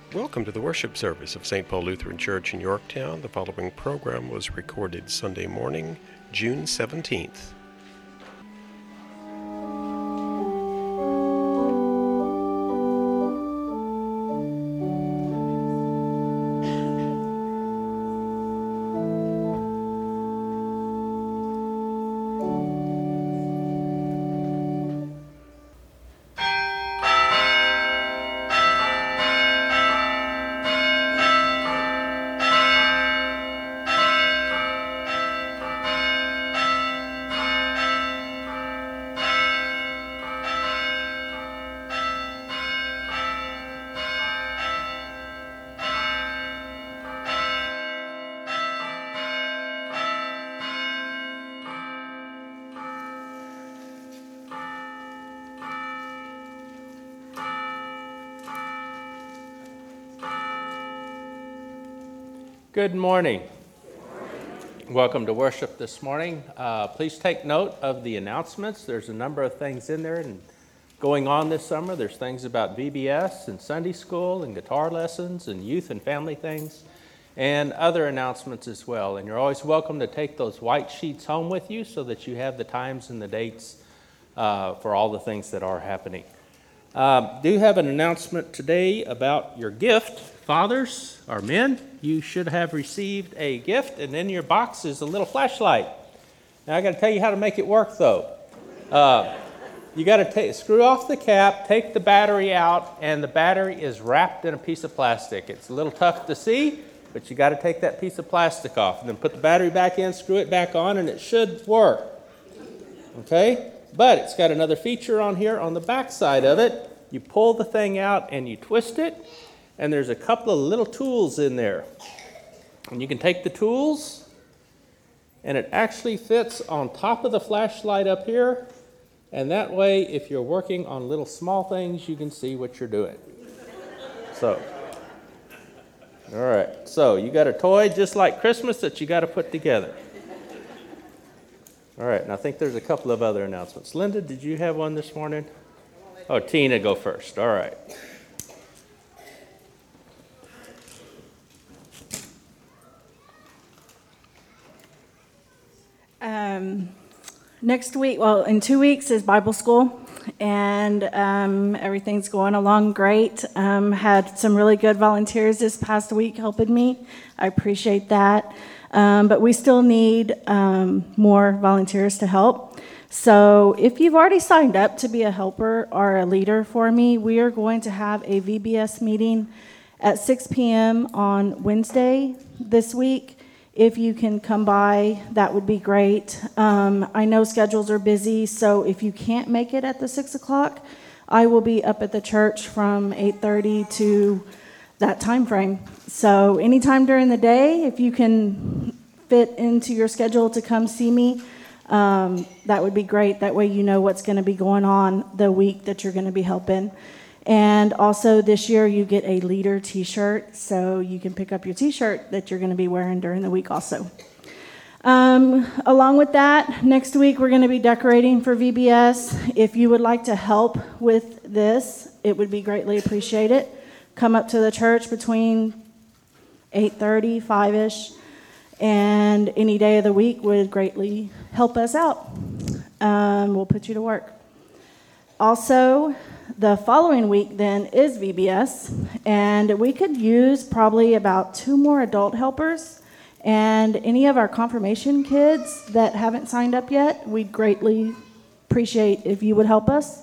Welcome to the worship service of St. Paul Lutheran Church in Yorktown. The following program was recorded Sunday morning, June 17th. Good morning. Welcome to worship this morning. Please take note of the announcements. There's a number of things in there and going on this summer. There's things about VBS and Sunday school and guitar lessons and youth and family things and other announcements as well. And you're always welcome to take those white sheets home with you so that you have the times and the dates for all the things that are happening. Do have an announcement today about your gift. Fathers or men, you should have received a gift, and in your box is a little flashlight. Now I got to tell you how to make it work, though. You got to screw off the cap, take the battery out, and the battery is wrapped in a piece of plastic. It's a little tough to see, but you got to take that piece of plastic off, and then put the battery back in, screw it back on, and it should work. Okay? But it's got another feature on here on the back side of it. You pull the thing out and you twist it, and there's a couple of little tools in there. And you can take the tools, and it actually fits on top of the flashlight up here. And that way, if you're working on little small things, you can see what you're doing. So, all right. So you got a toy just like Christmas that you got to put together. All right. And I think there's a couple of other announcements. Linda, did you have one this morning? Oh, Tina, go first. All right. Next week, in 2 weeks is Bible school, and everything's going along great. Had some really good volunteers this past week helping me. I appreciate that. But we still need more volunteers to help. So if you've already signed up to be a helper or a leader for me, we are going to have a VBS meeting at 6 p.m. on Wednesday this week. If you can come by, that would be great. I know schedules are busy, so if you can't make it at the 6 o'clock, I will be up at the church from 8:30 to that time frame. So anytime during the day, if you can fit into your schedule to come see me, that would be great. That way you know what's going to be going on the week that you're going to be helping. And also this year you get a leader t-shirt, so you can pick up your t-shirt that you're going to be wearing during the week also. Along with that, next week we're going to be decorating for VBS. If you would like to help with this, it would be greatly appreciated. Come up to the church between 8:30, 5-ish, and any day of the week would greatly help us out. We'll put you to work. Also, the following week then is VBS, and we could use probably about 2 more adult helpers, and any of our confirmation kids that haven't signed up yet, we'd greatly appreciate if you would help us.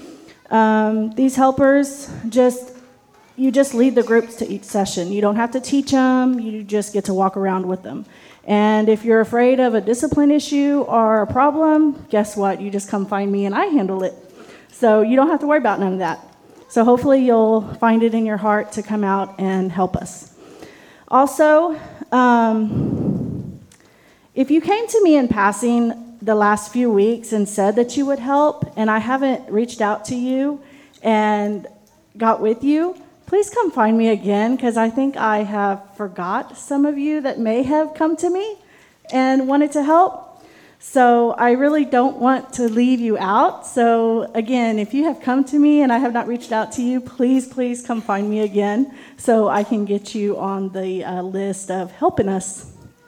These helpers, you just lead the groups to each session. You don't have to teach them, you just get to walk around with them. And if you're afraid of a discipline issue or a problem, guess what? You just come find me and I handle it. So you don't have to worry about none of that. So hopefully you'll find it in your heart to come out and help us. Also, if you came to me in passing the last few weeks and said that you would help, and I haven't reached out to you and got with you, please come find me again, because I think I have forgot some of you that may have come to me and wanted to help. So I really don't want to leave you out. So again, if you have come to me and I have not reached out to you, please come find me again so I can get you on the list of helping us.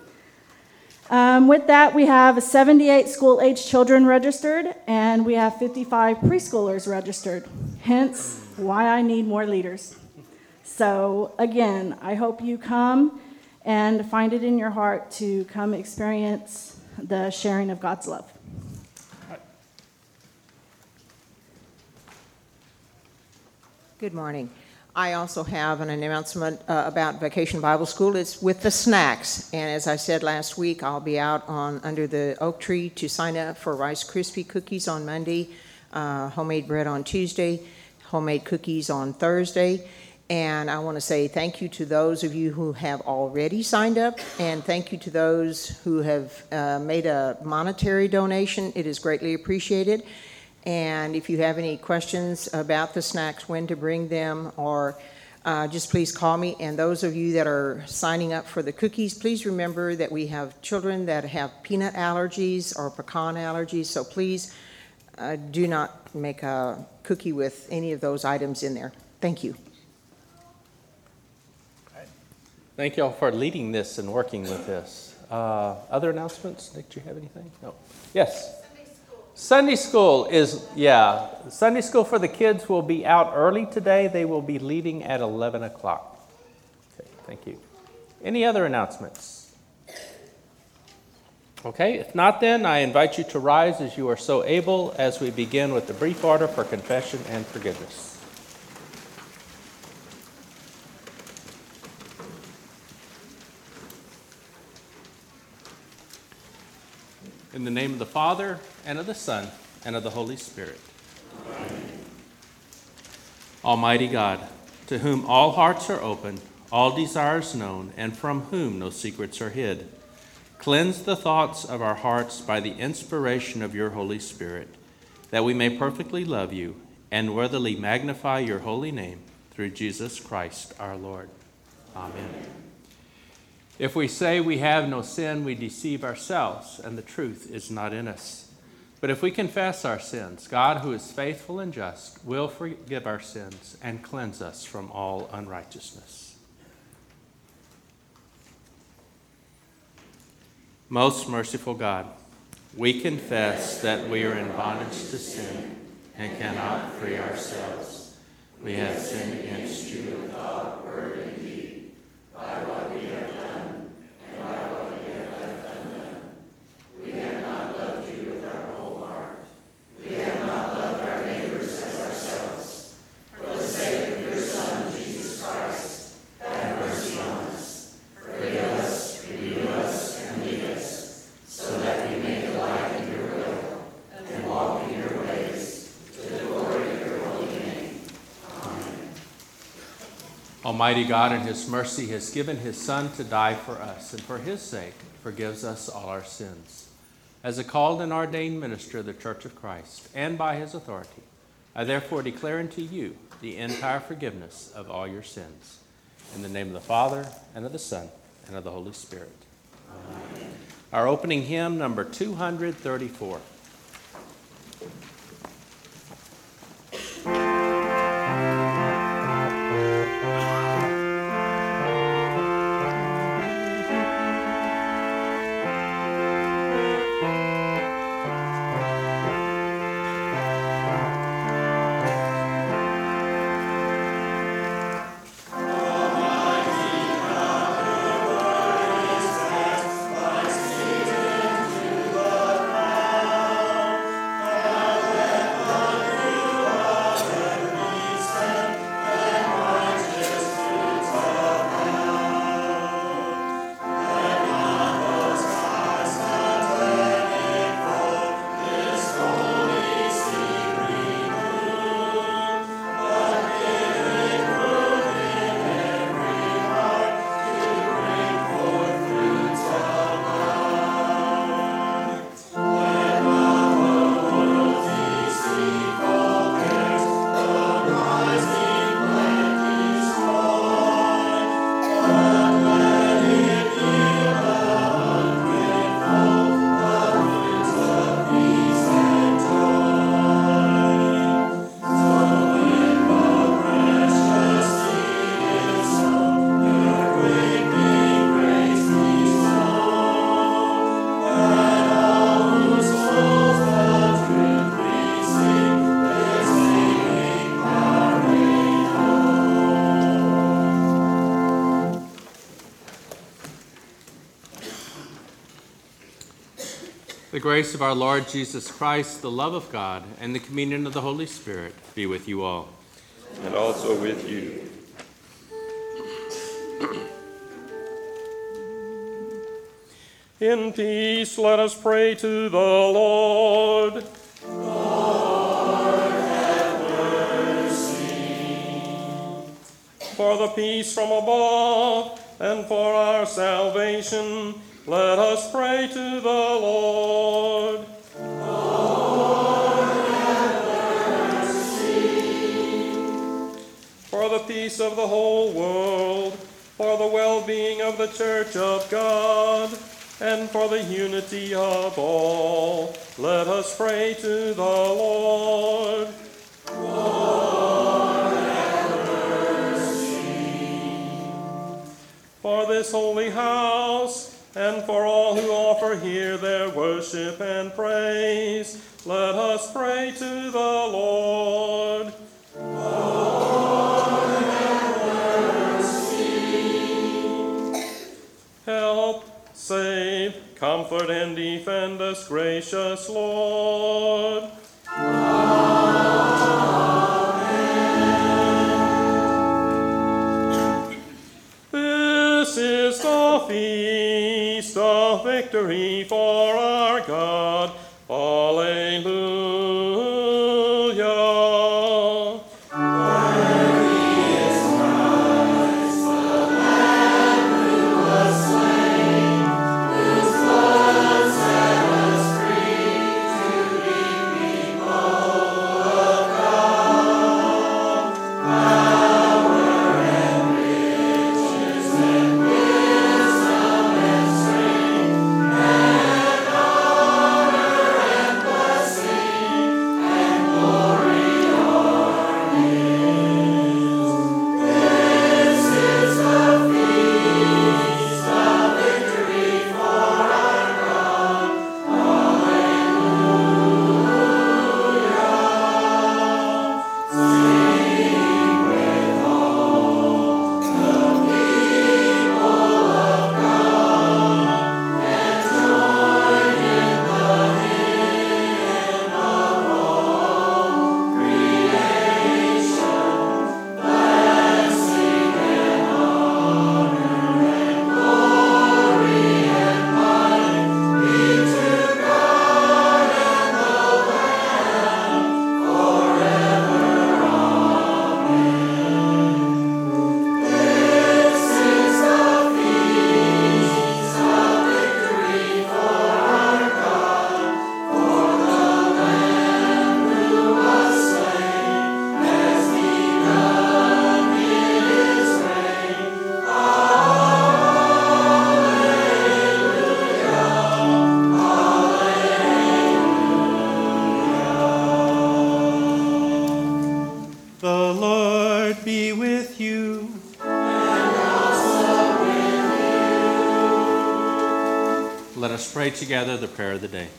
With that, we have 78 school-age children registered, and we have 55 preschoolers registered, hence why I need more leaders. So again, I hope you come and find it in your heart to come experience the sharing of God's love. Good morning. I also have an announcement about Vacation Bible School. It's with the snacks. And as I said last week, I'll be out under the oak tree to sign up for Rice Krispie cookies on Monday, homemade bread on Tuesday, homemade cookies on Thursday. And I want to say thank you to those of you who have already signed up, and thank you to those who have made a monetary donation. It is greatly appreciated. And if you have any questions about the snacks, when to bring them, or just please call me. And those of you that are signing up for the cookies, please remember that we have children that have peanut allergies or pecan allergies, so please do not make a cookie with any of those items in there. Thank you. Thank you all for leading this and working with this. Other announcements? Nick, do you have anything? No. Yes? Sunday school Sunday school for the kids will be out early today. They will be leaving at 11 o'clock. Okay, thank you. Any other announcements? Okay, if not then, I invite you to rise as you are so able as we begin with the brief order for confession and forgiveness. In the name of the Father, and of the Son, and of the Holy Spirit. Amen. Almighty God, to whom all hearts are open, all desires known, and from whom no secrets are hid, cleanse the thoughts of our hearts by the inspiration of your Holy Spirit, that we may perfectly love you and worthily magnify your holy name, through Jesus Christ our Lord. Amen. If we say we have no sin, we deceive ourselves, and the truth is not in us. But if we confess our sins, God, who is faithful and just, will forgive our sins and cleanse us from all unrighteousness. Most merciful God, we confess that we are in bondage to sin and cannot free ourselves. We have sinned against you in thought, word, and deed, by what we have done and by what we have left undone. We have not loved you with our whole heart. We have not loved our neighbors as ourselves. For the sake of your Son, Jesus Christ, have mercy on us. Forgive us, renew us, and lead us, so that we may delight in your will and walk in your ways, to the glory of your holy name. Amen. Almighty God, in his mercy, has given his Son to die for us, and for his sake forgives us all our sins. As a called and ordained minister of the Church of Christ, and by his authority, I therefore declare unto you the entire forgiveness of all your sins. In the name of the Father, and of the Son, and of the Holy Spirit. Amen. Our opening hymn, number 234. The grace of our Lord Jesus Christ, the love of God, and the communion of the Holy Spirit be with you all. And also with you. In peace, let us pray to the Lord. Lord, have mercy. For the peace from above and for our salvation, let us pray to the Lord. Lord, have mercy. For the peace of the whole world, for the well-being of the Church of God, and for the unity of all, let us pray to the Lord. Lord, have mercy. For this holy house, and for all who offer here their worship and praise, let us pray to the Lord. Lord, have mercy. Help, save, comfort, and defend us, gracious Lord. Amen. This is the feast of victory for our God. Alleluia. The Lord be with you. And also with you. Let us pray together the prayer of the day.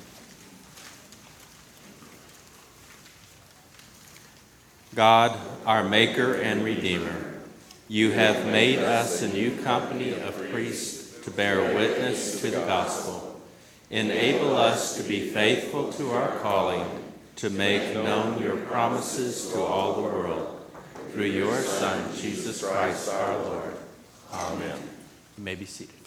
God, our Maker and Redeemer, you have made us a new company of priests to bear witness to the gospel. Enable us to be faithful to our calling, to make known your promises to all the world. Through your Son, Jesus Christ our Lord. Amen. You may be seated.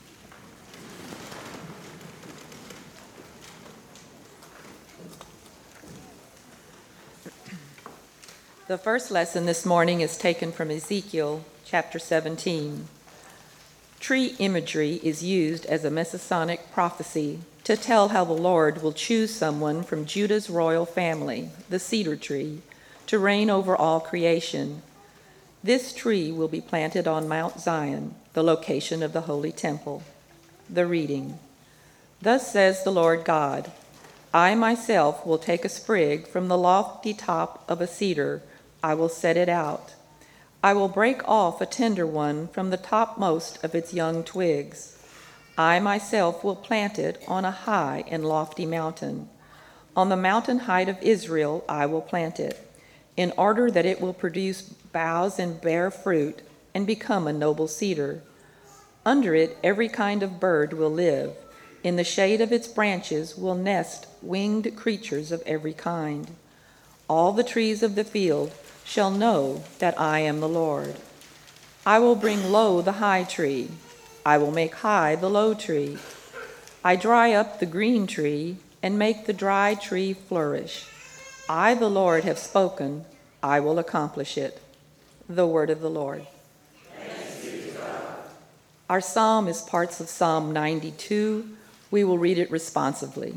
The first lesson this morning is taken from Ezekiel chapter 17. Tree imagery is used as a messianic prophecy to tell how the Lord will choose someone from Judah's royal family, the cedar tree, to reign over all creation. This tree will be planted on Mount Zion, the location of the holy temple. The reading. Thus says the Lord God, I myself will take a sprig from the lofty top of a cedar. I will set it out. I will break off a tender one from the topmost of its young twigs. I myself will plant it on a high and lofty mountain. On the mountain height of Israel I will plant it, in order that it will produce boughs and bear fruit and become a noble cedar. Under it every kind of bird will live, In the shade of its branches will nest winged creatures of every kind. All the trees of the field shall know that I am the Lord. I will bring low the high tree. I will make high the low tree. I dry up the green tree and make the dry tree flourish. I, the Lord, have spoken. I will accomplish it. The word of the Lord. Thanks be to God. Our psalm is parts of Psalm 92. We will read it responsively.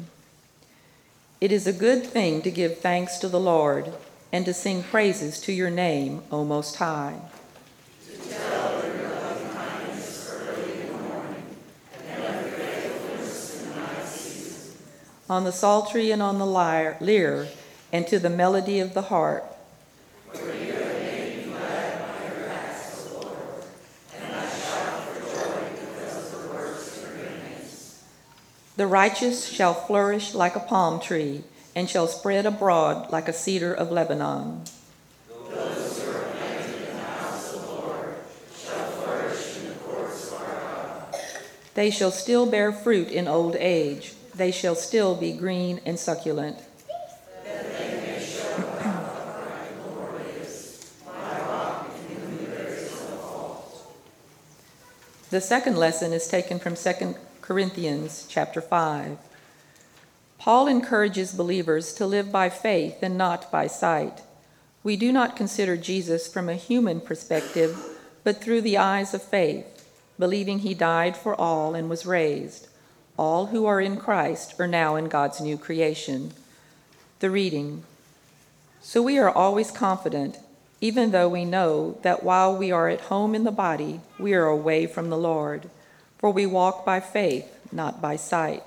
It is a good thing to give thanks to the Lord and to sing praises to your name, O Most High. To tell your loving kindness early in the morning, and of your faithfulness in the night season. On the psaltery and on the lyre, and to the melody of the harp. For you have made me glad by your acts, O Lord, and I shout for joy because of the works of your hands. The righteous shall flourish like a palm tree, and shall spread abroad like a cedar of Lebanon. Those who are planted in the house of the Lord shall flourish in the courts of our God. They shall still bear fruit in old age. They shall still be green and succulent. That they may show how upright the Lord is, my rock in whom there is no fault. The second lesson is taken from 2 Corinthians chapter 5. Paul encourages believers to live by faith and not by sight. We do not consider Jesus from a human perspective, but through the eyes of faith, believing he died for all and was raised. All who are in Christ are now in God's new creation. The reading. So we are always confident, even though we know that while we are at home in the body, we are away from the Lord. For we walk by faith, not by sight.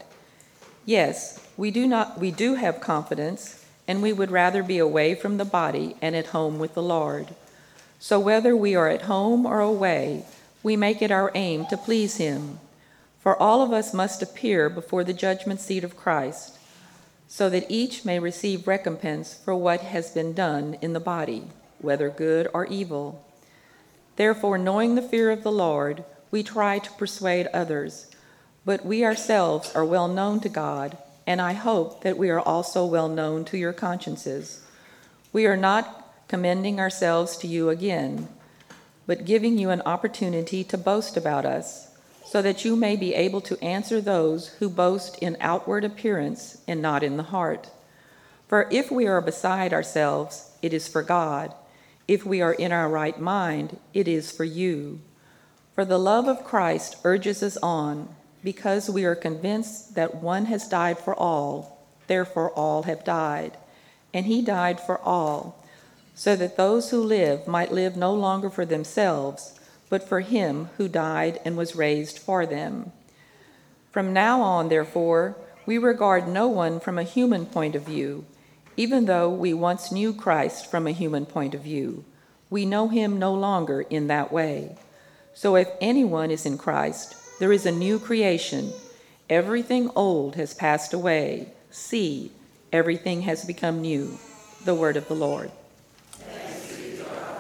Yes, we do have confidence, and we would rather be away from the body and at home with the Lord. So whether we are at home or away, we make it our aim to please him. For all of us must appear before the judgment seat of Christ, so that each may receive recompense for what has been done in the body, whether good or evil. Therefore, knowing the fear of the Lord, we try to persuade others, but we ourselves are well known to God, and I hope that we are also well known to your consciences. We are not commending ourselves to you again, but giving you an opportunity to boast about us, so that you may be able to answer those who boast in outward appearance and not in the heart. For if we are beside ourselves, it is for God. If we are in our right mind, it is for you. For the love of Christ urges us on, because we are convinced that one has died for all, therefore all have died. And he died for all, so that those who live might live no longer for themselves, but for him who died and was raised for them. From now on, therefore, we regard no one from a human point of view, even though we once knew Christ from a human point of view. We know him no longer in that way. So if anyone is in Christ, there is a new creation. Everything old has passed away. See, everything has become new. The word of the Lord. Thanks be to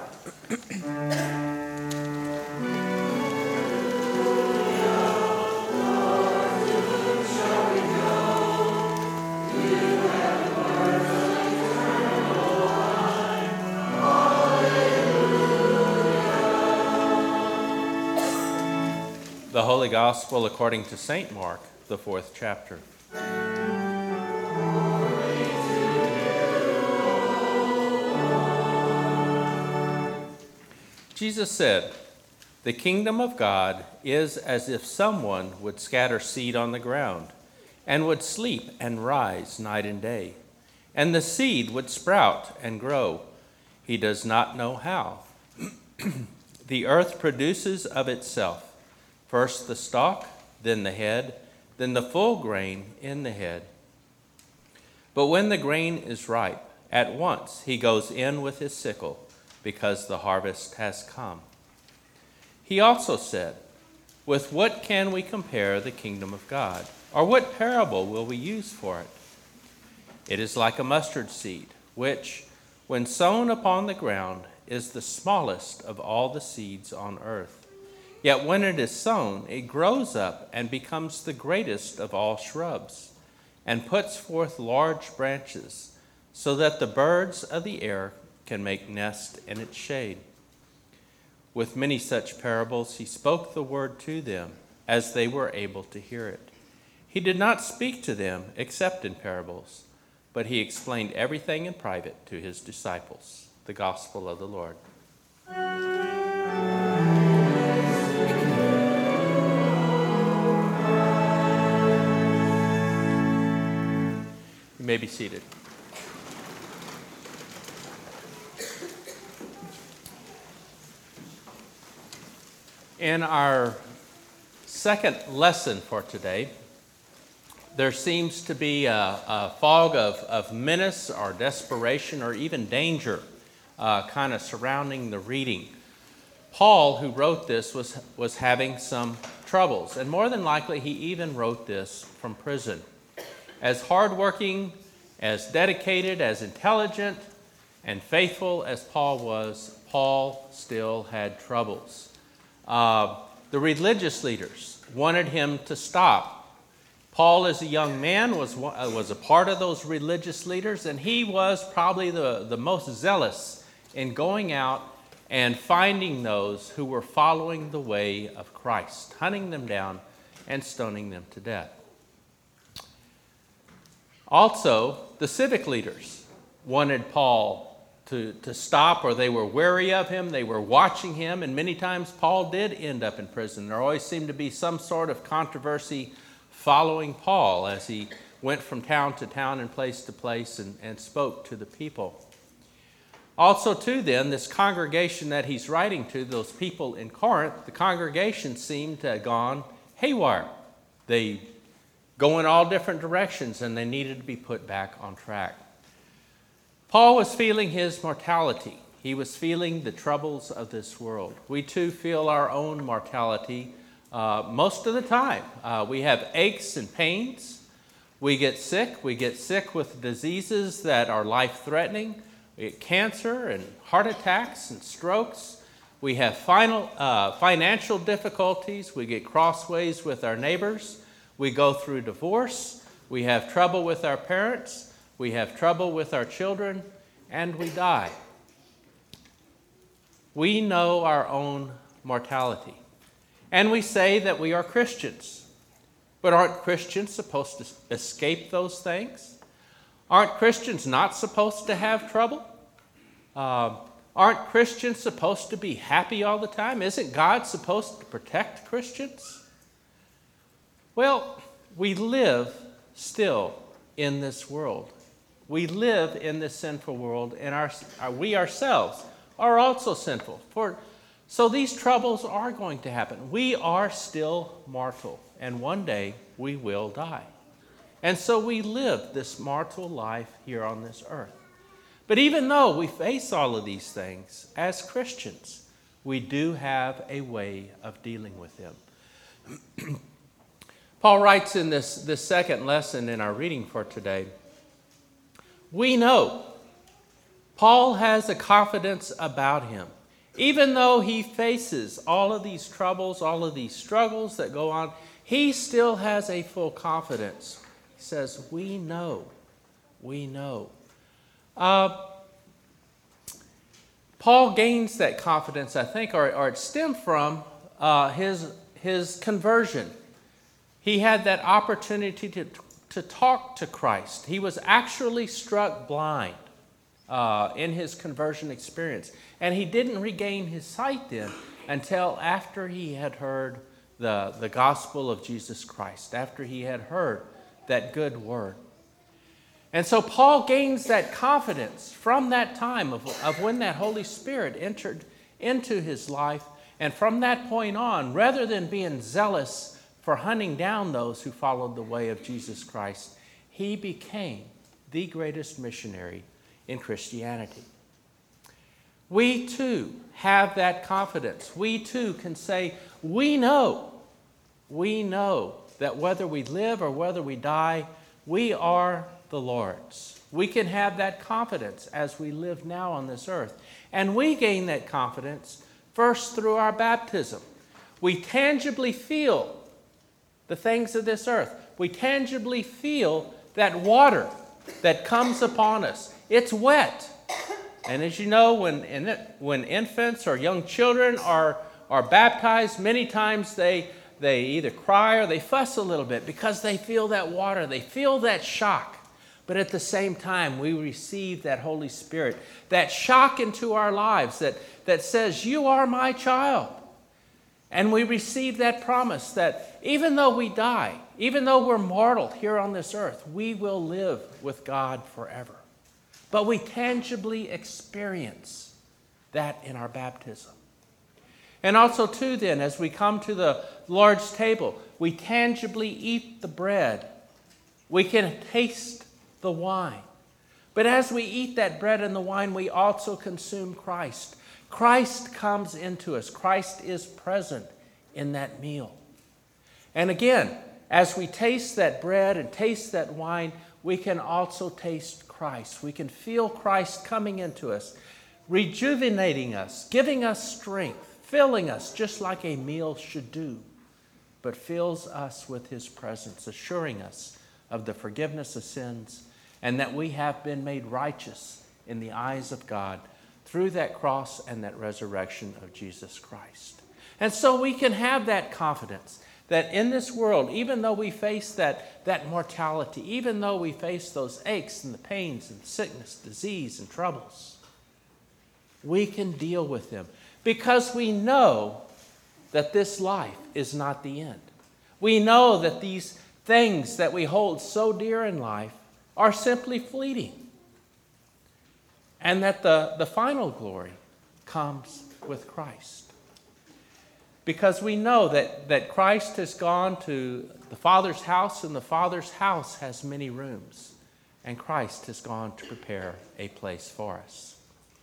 God. The Holy Gospel according to St. Mark, the 4th chapter. Jesus said, "The kingdom of God is as if someone would scatter seed on the ground, and would sleep and rise night and day, and the seed would sprout and grow. He does not know how. The earth produces of itself first the stalk, then the head, then the full grain in the head. But when the grain is ripe, at once he goes in with his sickle, because the harvest has come." He also said, "With what can we compare the kingdom of God? Or what parable will we use for it? It is like a mustard seed, which, when sown upon the ground, is the smallest of all the seeds on earth. Yet when it is sown, it grows up and becomes the greatest of all shrubs, and puts forth large branches, so that the birds of the air can make nest in its shade. With many such parables, he spoke the word to them as they were able to hear it. He did not speak to them except in parables, but he explained everything in private to his disciples. The gospel of the Lord. You may be seated. In our second lesson for today, there seems to be a fog of menace or desperation or even danger kind of surrounding the reading. Paul, who wrote this, was having some troubles, and more than likely he even wrote this from prison. As hardworking, as dedicated, as intelligent, and faithful as Paul was, Paul still had troubles. The religious leaders wanted him to stop. Paul, as a young man, was a part of those religious leaders, and he was probably the most zealous in going out and finding those who were following the way of Christ, hunting them down and stoning them to death. Also, the civic leaders wanted Paul to stop, or they were wary of him, they were watching him, and many times Paul did end up in prison. There always seemed to be some sort of controversy following Paul as he went from town to town and place to place and spoke to the people. Also, too, then, this congregation that he's writing to, those people in Corinth, the congregation seemed to have gone haywire. They go in all different directions, and they needed to be put back on track. Paul was feeling his mortality. He was feeling the troubles of this world. We, too, feel our own mortality most of the time. We have aches and pains. We get sick. We get sick with diseases that are life-threatening. We get cancer and heart attacks and strokes. We have financial difficulties. We get crossways with our neighbors. We go through divorce. We have trouble with our parents. We have trouble with our children. And we die. We know our own mortality. And we say that we are Christians. But aren't Christians supposed to escape those things? Aren't Christians not supposed to have trouble? Aren't Christians supposed to be happy all the time? Isn't God supposed to protect Christians? Well, we live still in this world. We live in this sinful world, and we ourselves are also sinful. So these troubles are going to happen. We are still mortal, and one day we will die. And so we live this mortal life here on this earth. But even though we face all of these things, as Christians, we do have a way of dealing with them. Paul writes in this second lesson in our reading for today, we know Paul has a confidence about him. Even though he faces all of these troubles, all of these struggles that go on, he still has a full confidence. He says, we know. Paul gains that confidence, I think, or it stemmed from his conversion. He had that opportunity to talk to Christ. He was actually struck blind in his conversion experience. And he didn't regain his sight then until after he had heard the gospel of Jesus Christ, after he had heard that good word. And so Paul gains that confidence from that time of when that Holy Spirit entered into his life. And from that point on, rather than being zealous for hunting down those who followed the way of Jesus Christ, he became the greatest missionary in Christianity. We too have that confidence. We too can say, we know that whether we live or whether we die, we are the Lord's. We can have that confidence as we live now on this earth. And we gain that confidence first through our baptism. We tangibly feel the things of this earth. We tangibly feel that water that comes upon us. It's wet. And as you know, when infants or young children are baptized, many times they either cry or they fuss a little bit because they feel that water. They feel that shock. But at the same time, we receive that Holy Spirit, that shock into our lives that says, you are my child. And we receive that promise that even though we die, even though we're mortal here on this earth, we will live with God forever. But we tangibly experience that in our baptism. And also, too, then, as we come to the Lord's table, we tangibly eat the bread. We can taste the wine. But as we eat that bread and the wine, we also consume Christ. Christ comes into us. Christ is present in that meal. And again, as we taste that bread and taste that wine, we can also taste Christ. We can feel Christ coming into us, rejuvenating us, giving us strength, filling us just like a meal should do, but fills us with his presence, assuring us of the forgiveness of sins and that we have been made righteous in the eyes of God through that cross and that resurrection of Jesus Christ. And so we can have that confidence that in this world, even though we face that mortality, even though we face those aches and the pains and sickness, disease and troubles, we can deal with them because we know that this life is not the end. We know that these things that we hold so dear in life are simply fleeting, and that the final glory comes with Christ. Because we know that Christ has gone to the Father's house, and the Father's house has many rooms, and Christ has gone to prepare a place for us.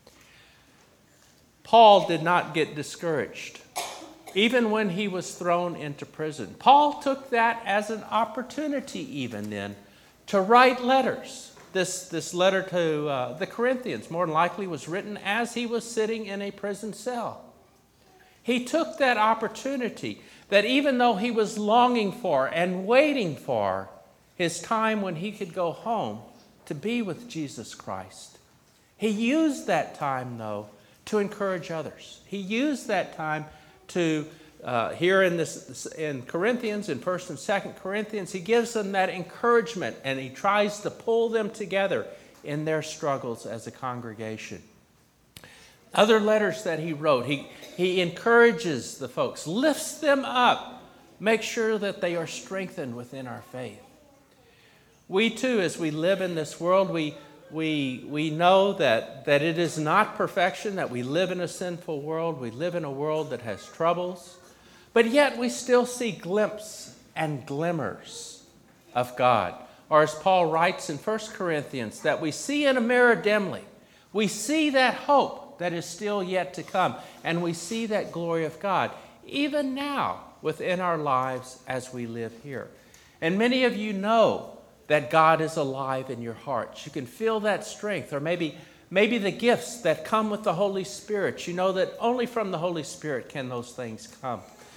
Paul did not get discouraged, even when he was thrown into prison. Paul took that as an opportunity even then to write letters. This letter to the Corinthians more than likely was written as he was sitting in a prison cell. He took that opportunity that even though he was longing for and waiting for his time when he could go home to be with Jesus Christ, he used that time, though, to encourage others. He used that time to, here in Corinthians, in 1st and 2nd Corinthians, he gives them that encouragement and he tries to pull them together in their struggles as a congregation. Other letters that he wrote, he encourages the folks, lifts them up, makes sure that they are strengthened within our faith. We too, as we live in this world, we know that it is not perfection, that we live in a sinful world. We live in a world that has troubles. But yet we still see glimpses and glimmers of God. Or as Paul writes in 1 Corinthians, that we see in a mirror dimly. We see that hope that is still yet to come. And we see that glory of God, even now within our lives as we live here. And many of you know that God is alive in your hearts. You can feel that strength, or maybe the gifts that come with the Holy Spirit. You know that only from the Holy Spirit can those things come.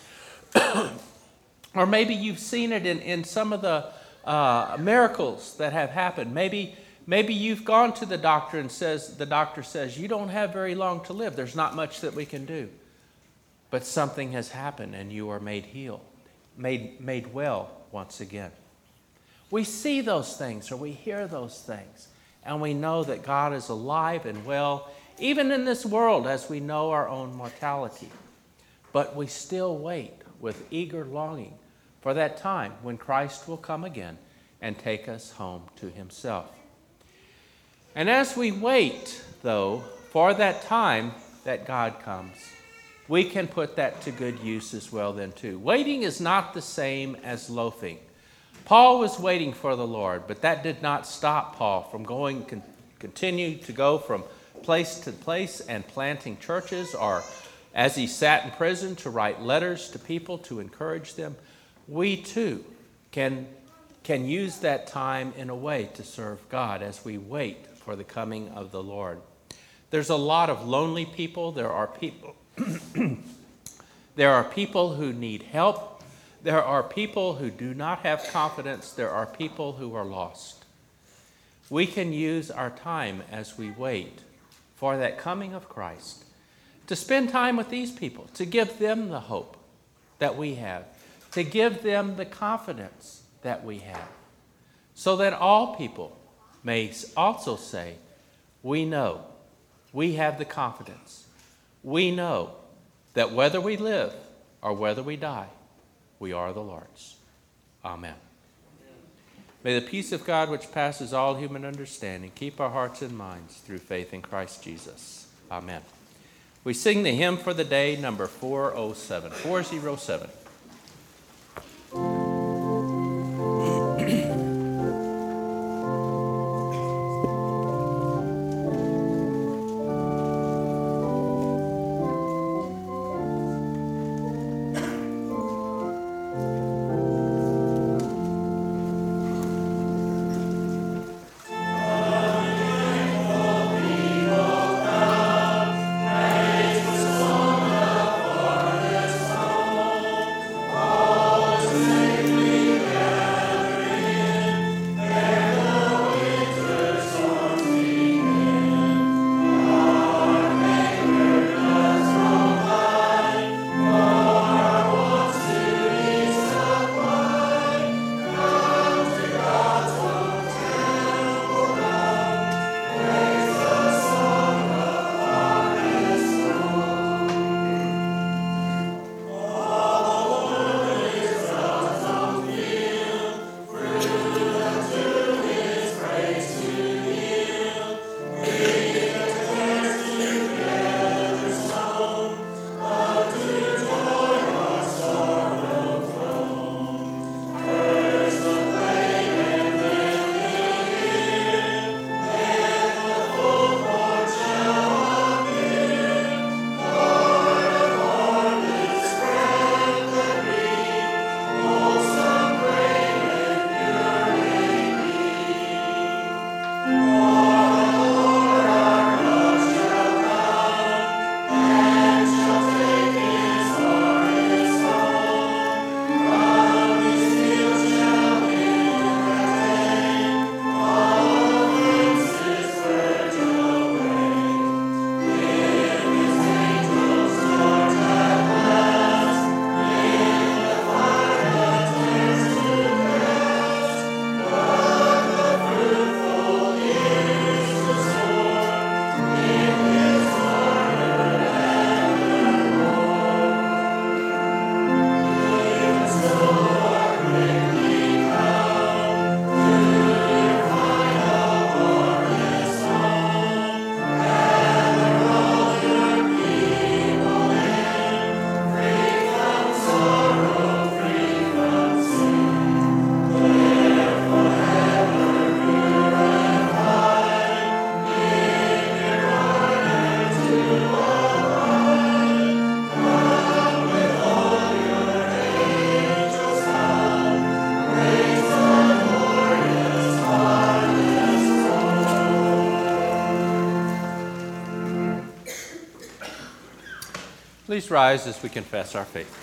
Or maybe you've seen it in some of the miracles that have happened. Maybe you've gone to the doctor and the doctor says, you don't have very long to live. There's not much that we can do. But something has happened and you are made healed, made well once again. We see those things or we hear those things, and we know that God is alive and well, even in this world as we know our own mortality. But we still wait with eager longing for that time when Christ will come again and take us home to himself. And as we wait, though, for that time that God comes, we can put that to good use as well then too. Waiting is not the same as loafing. Paul was waiting for the Lord, but that did not stop Paul from continue to go from place to place and planting churches, or as he sat in prison to write letters to people to encourage them. We too can use that time in a way to serve God as we wait for the coming of the Lord. There's a lot of lonely people. There are people There are people who need help. There are people who do not have confidence. There are people who are lost. We can use our time as we wait for that coming of Christ to spend time with these people, to give them the hope that we have, to give them the confidence that we have, so that all people may also say, we know, we have the confidence. We know that whether we live or whether we die, we are the Lord's. Amen. May the peace of God, which passes all human understanding, keep our hearts and minds through faith in Christ Jesus. Amen. We sing the hymn for the day, number 407. 407. Please rise as we confess our faith.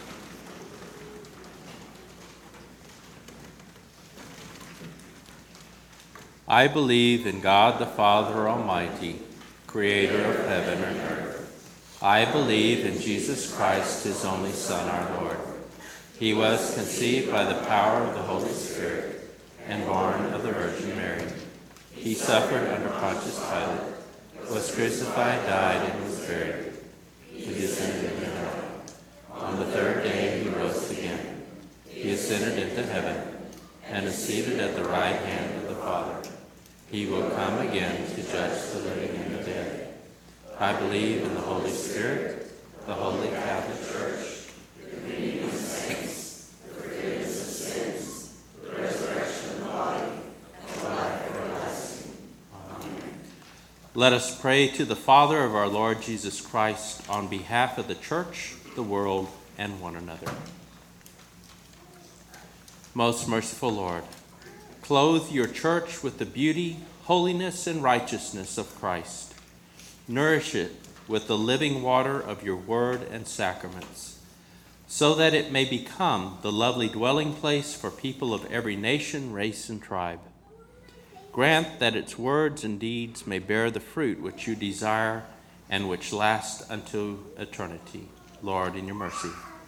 I believe in God the Father Almighty, creator of heaven and earth. I believe in Jesus Christ, his only Son, our Lord. He was conceived by the power of the Holy Spirit and born of the Virgin Mary. He suffered under Pontius Pilate, was crucified, died, and was buried. He descended into hell. On the third day he rose again. He ascended into heaven and is seated at the right hand of the Father. He will come again to judge the living and the dead. I believe in the Holy Spirit, the Holy Catholic Church, the communion of saints, the forgiveness of sins, the resurrection of the body, and life everlasting. Amen. Let us pray to the Father of our Lord Jesus Christ on behalf of the Church, the world, and one another. Most merciful Lord, clothe your church with the beauty, holiness, and righteousness of Christ. Nourish it with the living water of your word and sacraments. so that it may become the lovely dwelling place for people of every nation, race, and tribe. Grant that its words and deeds may bear the fruit which you desire and which lasts unto eternity. Lord, in your mercy.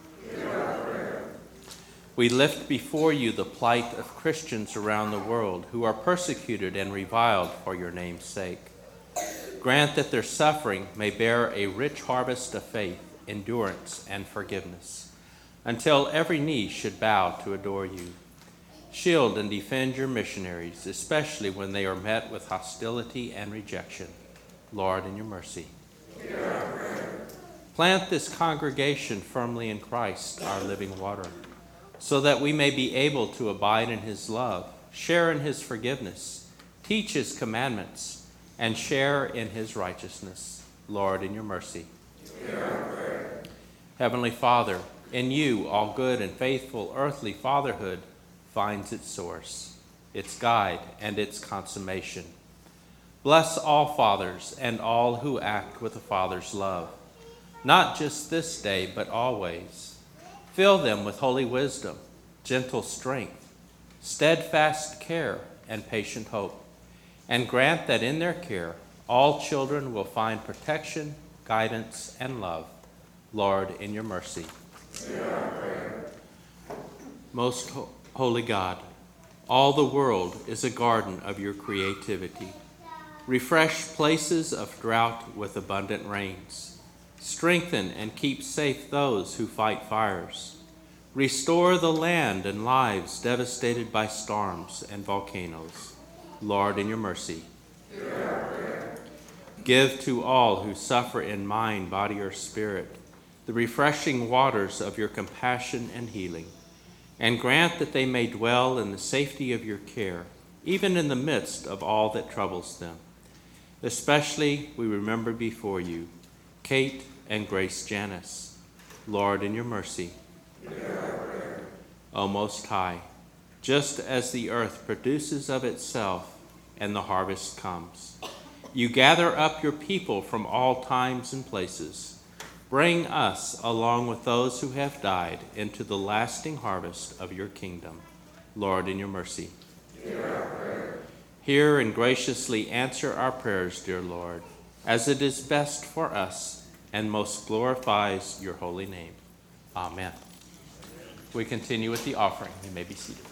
We lift before you the plight of Christians around the world who are persecuted and reviled for your name's sake. Grant that their suffering may bear a rich harvest of faith, endurance, and forgiveness, until every knee should bow to adore you. Shield and defend your missionaries, especially when they are met with hostility and rejection. Lord, in your mercy. Plant this congregation firmly in Christ, our living water, so that we may be able to abide in his love, share in his forgiveness, teach his commandments, and share in his righteousness. Lord, in your mercy. Heavenly Father, in you all good and faithful earthly fatherhood finds its source, its guide, and its consummation. Bless all fathers and all who act with a father's love, not just this day, but always. Fill them with holy wisdom, gentle strength, steadfast care, and patient hope, and grant that in their care all children will find protection, guidance, and love. Lord, in your mercy. Most holy God, all the world is a garden of your creativity. Refresh places of drought with abundant rains. Strengthen and keep safe those who fight fires. Restore the land and lives devastated by storms and volcanoes. Lord, in your mercy. Give to all who suffer in mind, body, or spirit the refreshing waters of your compassion and healing, and grant that they may dwell in the safety of your care, even in the midst of all that troubles them. Especially we remember before you Kate and Grace Janice. Lord, in your mercy. O Most High, just as the earth produces of itself and the harvest comes, you gather up your people from all times and places. Bring us, along with those who have died, into the lasting harvest of your kingdom. Lord, in your mercy. Hear and graciously answer our prayers, dear Lord, as it is best for us and most glorifies your holy name. Amen. We continue with the offering. You may be seated.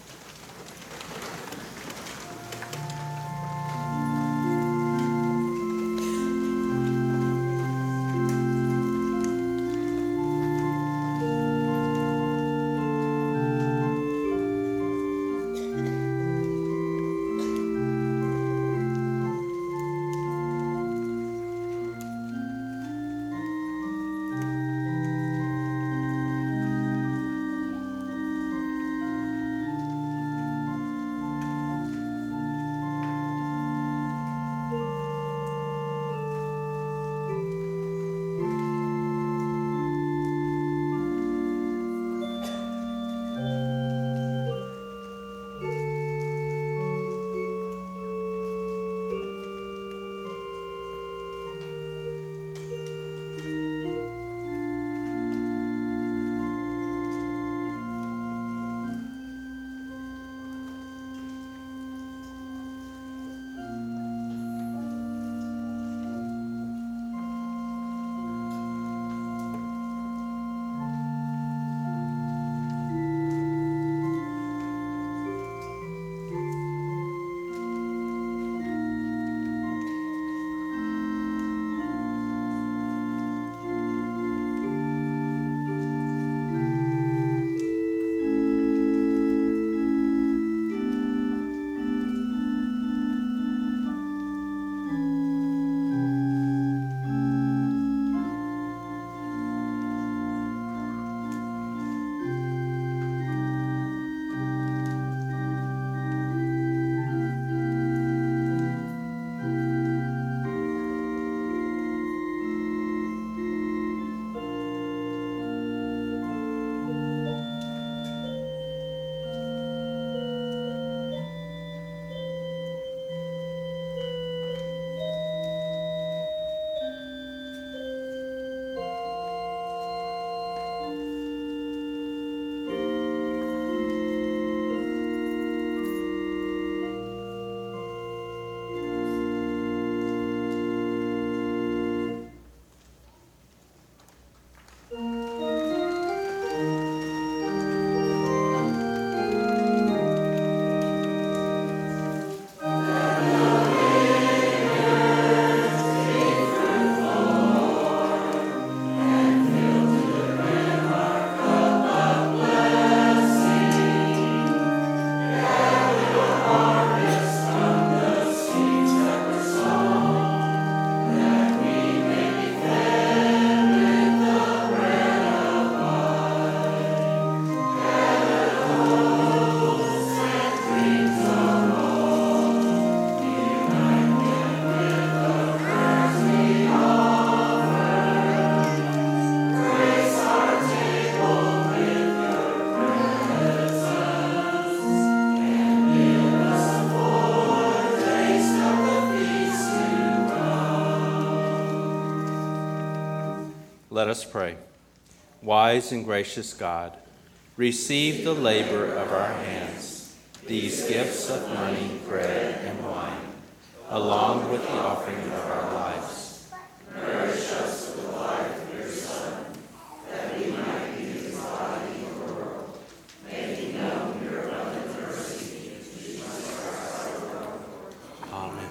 Let us pray. Wise and gracious God, receive the labor of our hands, these gifts of money, bread, and wine, along with the offering of our lives. Nourish us with the life of your Son, that we might be his body in the world, making known your abundant mercy to Jesus Christ our Lord. Amen.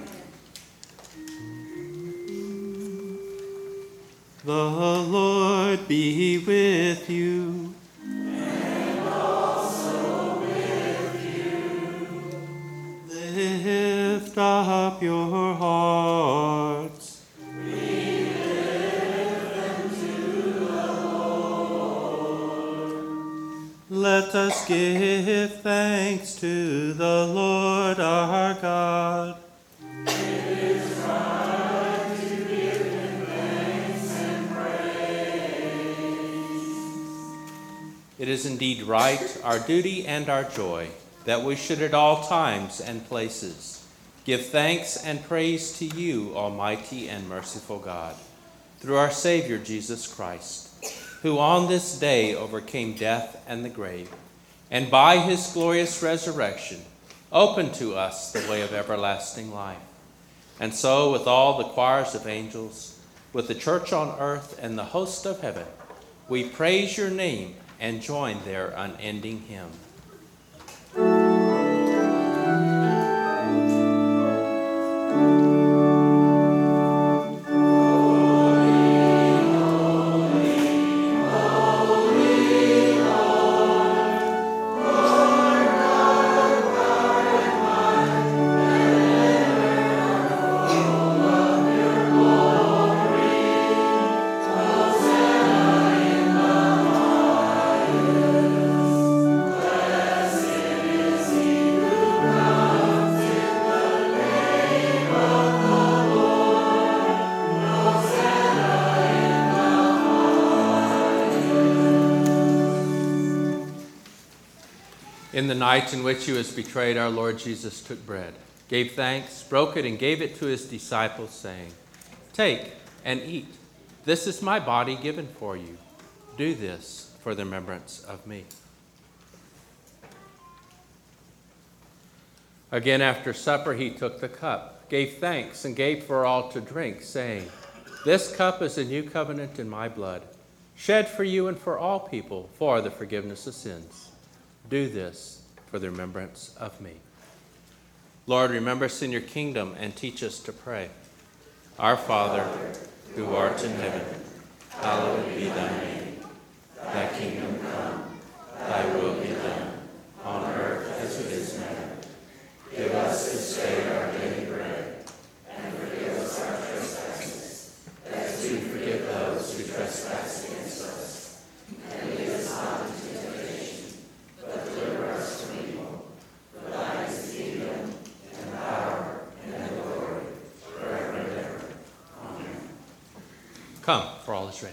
The Lord be with you. And also with you. Lift up your hearts. We lift them to the Lord. Let us give thanks to the Lord our God. It is indeed right, our duty and our joy, that we should at all times and places give thanks and praise to you, Almighty and merciful God, through our Savior Jesus Christ, who on this day overcame death and the grave, and by his glorious resurrection opened to us the way of everlasting life. And so, with all the choirs of angels, with the church on earth and the host of heaven, we praise your name and join their unending hymn. In the night in which he was betrayed, our Lord Jesus took bread, gave thanks, broke it, and gave it to his disciples, saying, "Take and eat. This is my body given for you. Do this for the remembrance of me." Again, after supper, he took the cup, gave thanks, and gave for all to drink, saying, "This cup is a new covenant in my blood, shed for you and for all people for the forgiveness of sins. Do this for the remembrance of me." Lord, remember us in your kingdom and teach us to pray. Our Father, who art in heaven, hallowed be thy name. Thy kingdom come, thy will be done, on earth as it is in heaven. Give us this day our daily bread, and forgive us our trespasses, as we forgive those who trespass against us. And lead us not into temptation, but deliver us from evil. For thine is the kingdom, and power, and the glory, forever and ever. Amen. Come, for all is ready.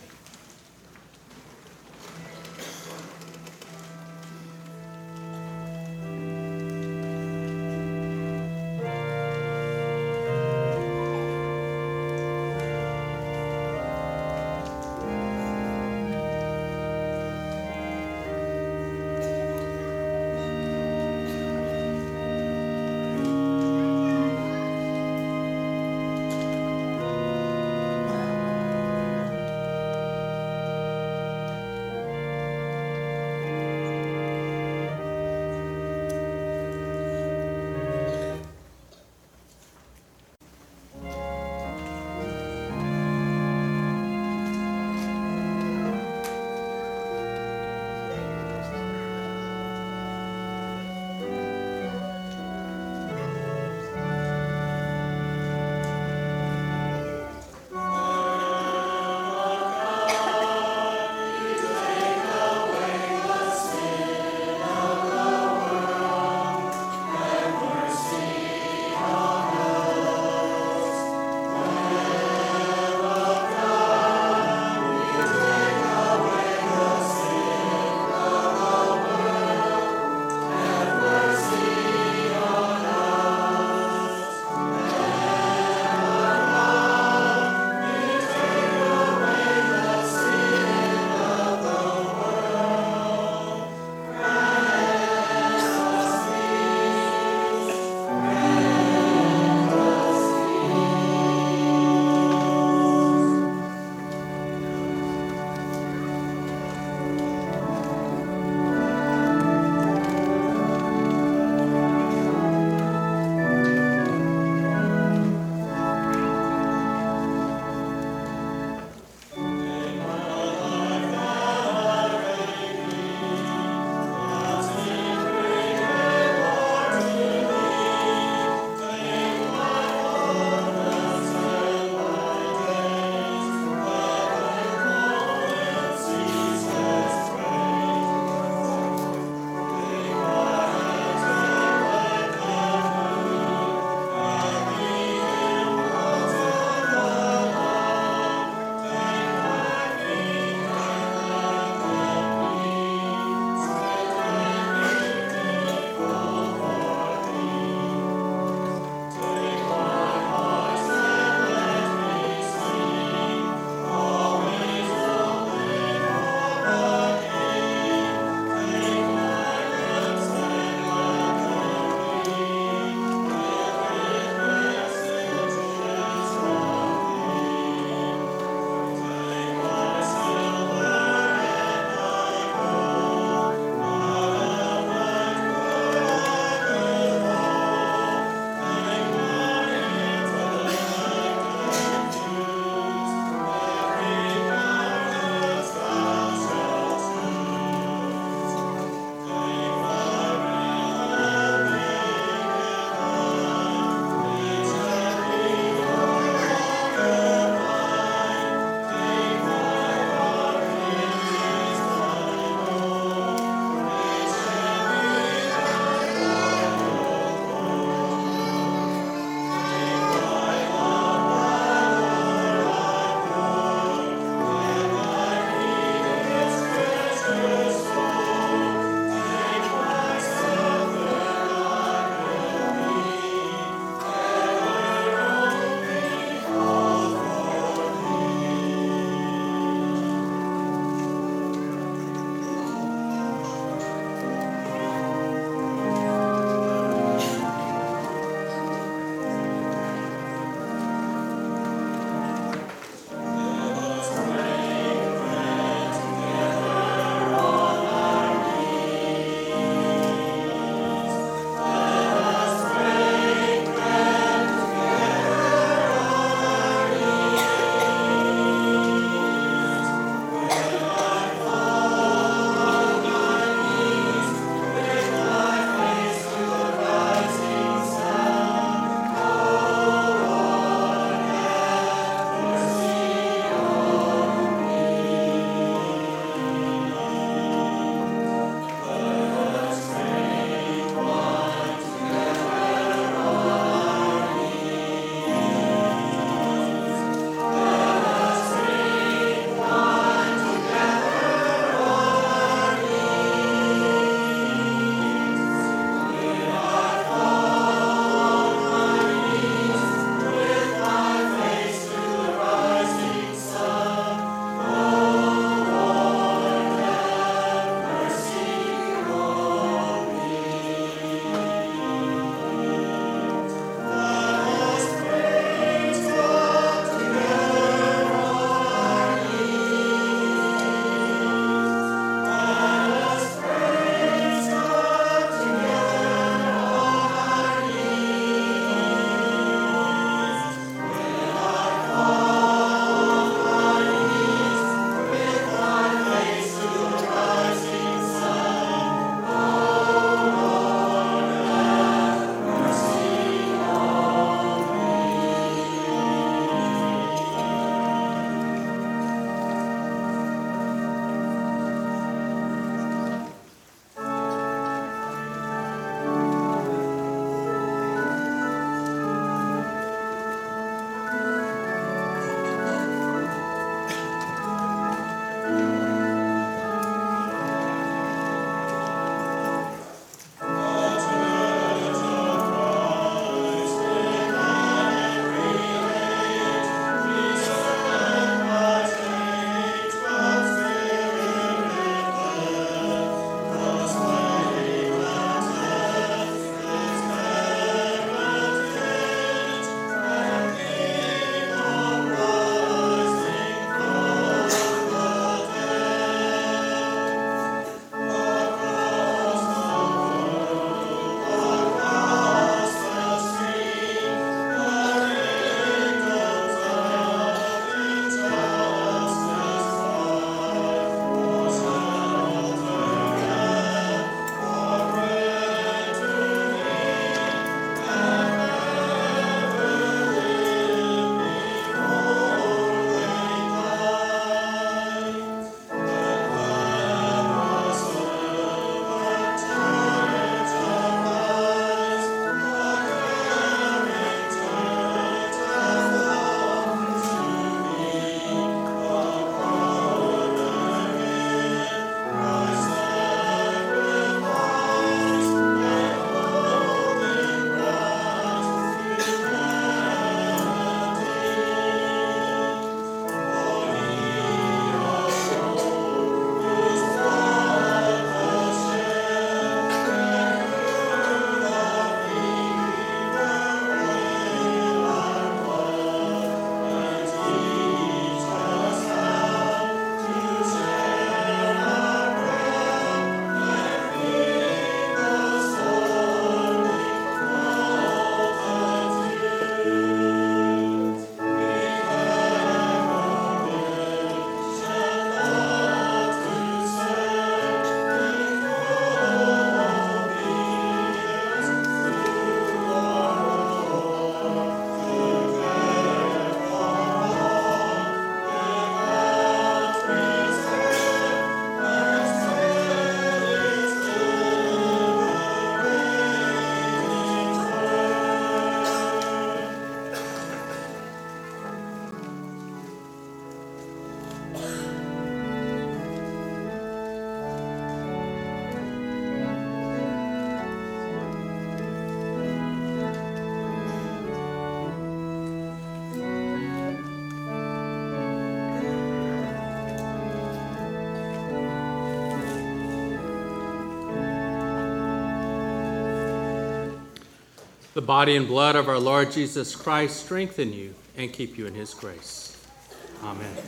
The body and blood of our Lord Jesus Christ strengthen you and keep you in his grace. Amen.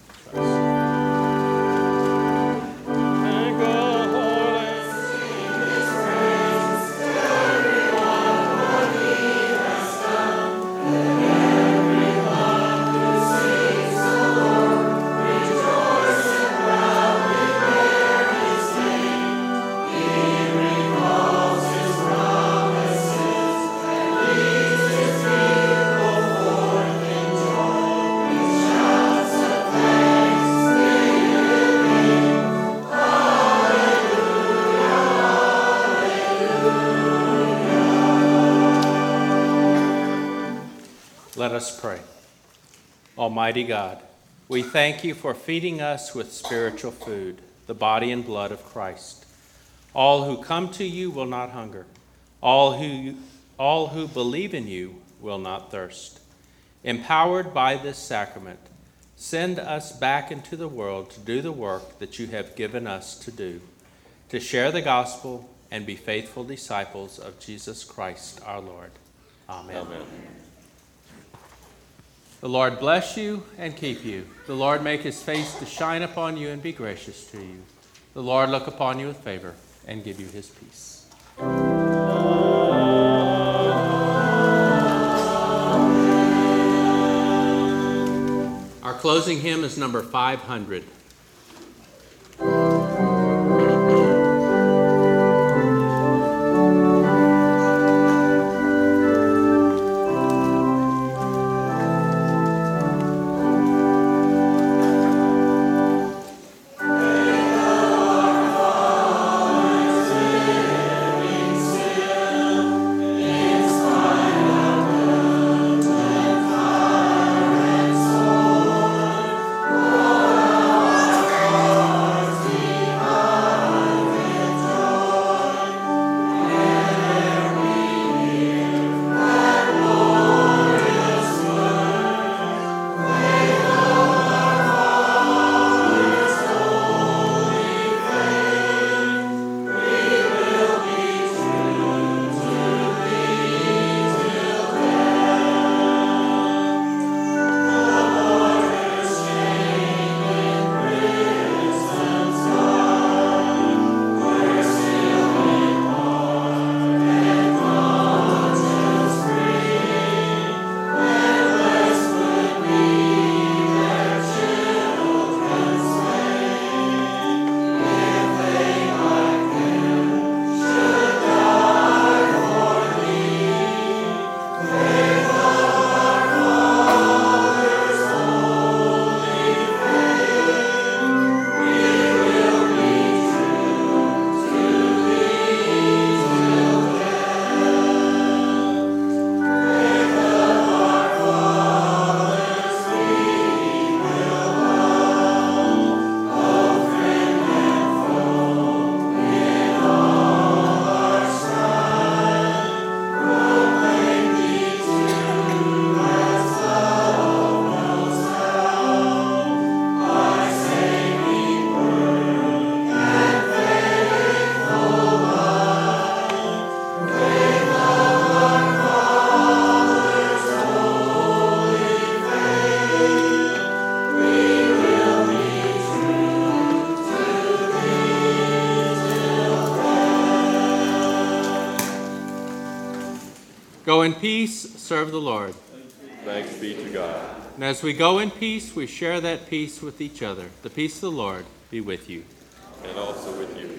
Let us pray. Almighty God, we thank you for feeding us with spiritual food, the body and blood of Christ. All who come to you will not hunger. All who believe in you will not thirst. Empowered by this sacrament, send us back into the world to do the work that you have given us to do, to share the gospel and be faithful disciples of Jesus Christ our Lord. Amen. Amen. The Lord bless you and keep you. The Lord make his face to shine upon you and be gracious to you. The Lord look upon you with favor and give you his peace. Our closing hymn is number 500. Go in peace, serve the Lord. Thanks be to God. And as we go in peace, we share that peace with each other. The peace of the Lord be with you. And also with you.